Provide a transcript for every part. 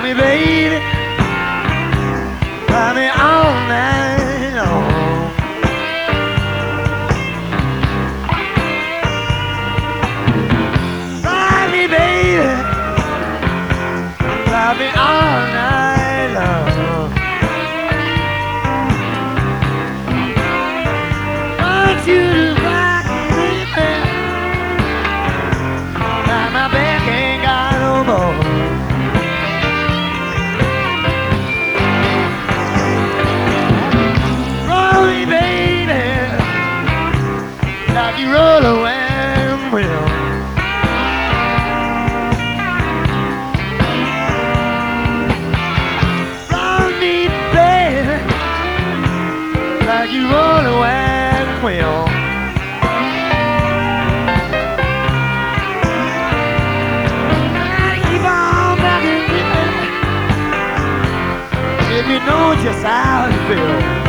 me, baby. Drive me all night long. Drive me, baby. Drive me all night long. Want you to rock me, baby. Now my back ain't got no more. Roll me, baby, like you roll a wagon wheel. Roll me, baby, like you roll a wagon wheel. Keep on rocking me, if you know just how you feel.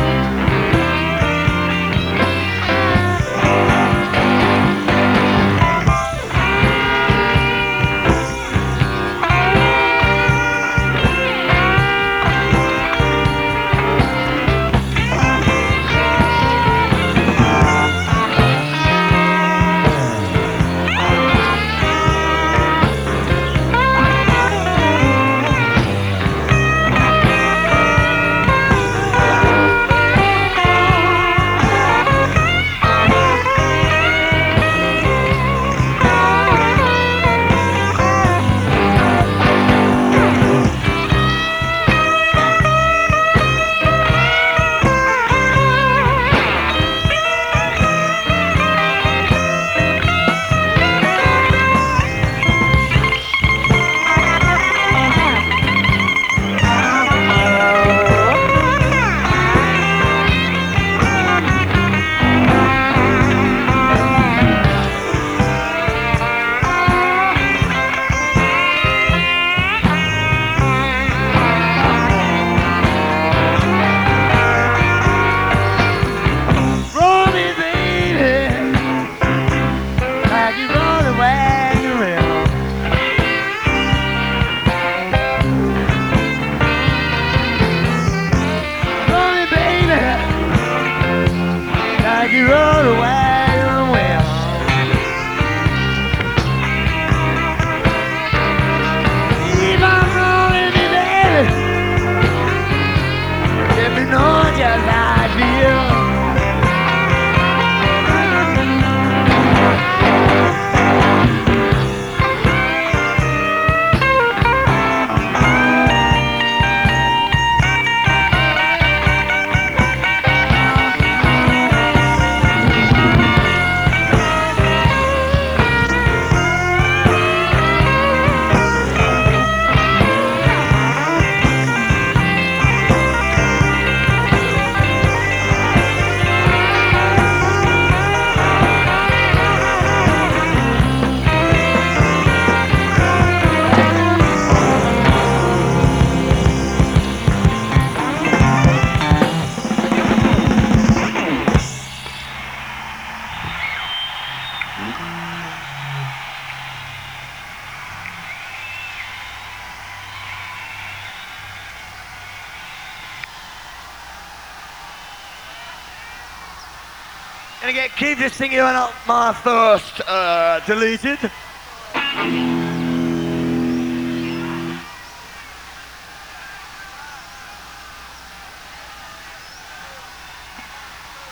You rode a wagon wheel. Keep on rolling me, baby, if you know just how I feel. Gonna get Keith to sing you out my first deleted.